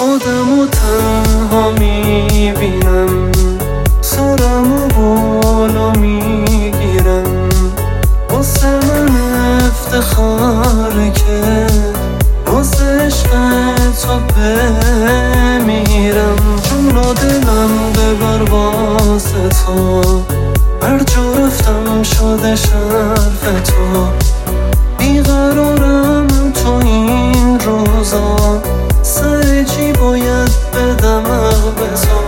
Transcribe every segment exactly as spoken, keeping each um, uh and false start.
خودم و تنها میبینم، سرم و بالا میگیرم، واسه من افتخاره که واسه عشق تو بمیرم. جون و دلم ببر واسه تو، هر جا رفتم شده شرف تو. بیقرارم تو این روزا، سر چی باید بدم عقب تو.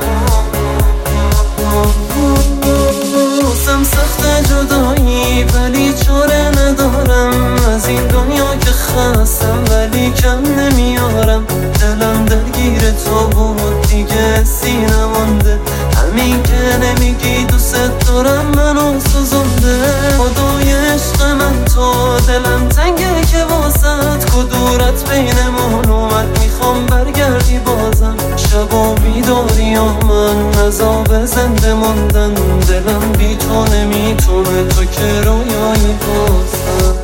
واسم سخت جدایی ولی چاره ندارم، از این دنیا که خستم ولی کم نمیارم. دلم درگیر تو بود دیگه سی نمانده، همین که نمیگی دوست دارم منو سوزونده. خدای عشق من تو، دلم تنگه که واسط کدورت بینمون اومد، میخوام برگردی بازم. شب و بیداری و من عذاب زنده موندن، دلم بی تو نمیتونه، تو که رویایی بازم.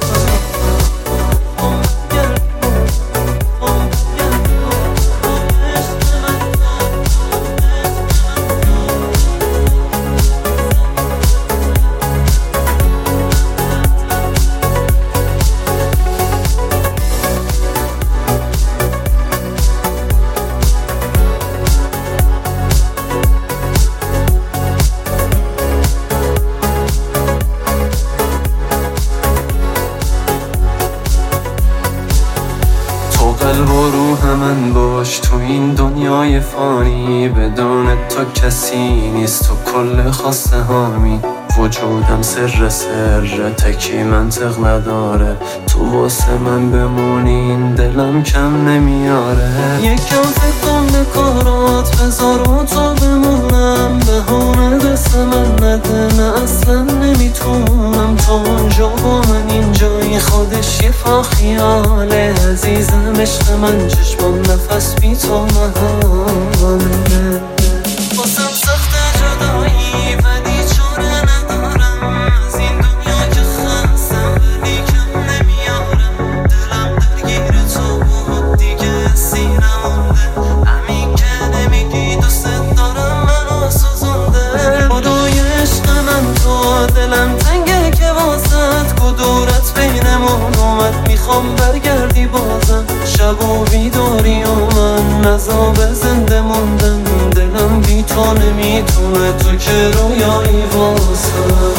قلب و روح من باش تو این دنیای فانی، بدون تو کسی نیست، تو کل خواسته هامی. وجودم سر سر تکی منطق نداره، تو واسه من بمونی این دلم کم نمیاره. یکم فکر کن به کارات بذار و تو بمونم، بهونه دست من نده، نه اصلا نمیتونم. تو اونجا با من اینجایی، خودش یه خیاله. عزیزم عشق من چشمم نفس بی تو محاله. واسم سخت جدایی ولی چاره ندارم، از این دنیا که خستم ولی کم نمیارم. دلم درگیر تو بود دیگه سی نمونده، همین که نمیگی دوست دارم منو سوزونده. خدای عشق من تو، دلم تنگه که واسط کدورت بینمون اومد، میخوام برگردی بازم. شب و بیداری و من عذاب زنده موندن، دلم بی تو نمیتونه، تو که رویایی واسم.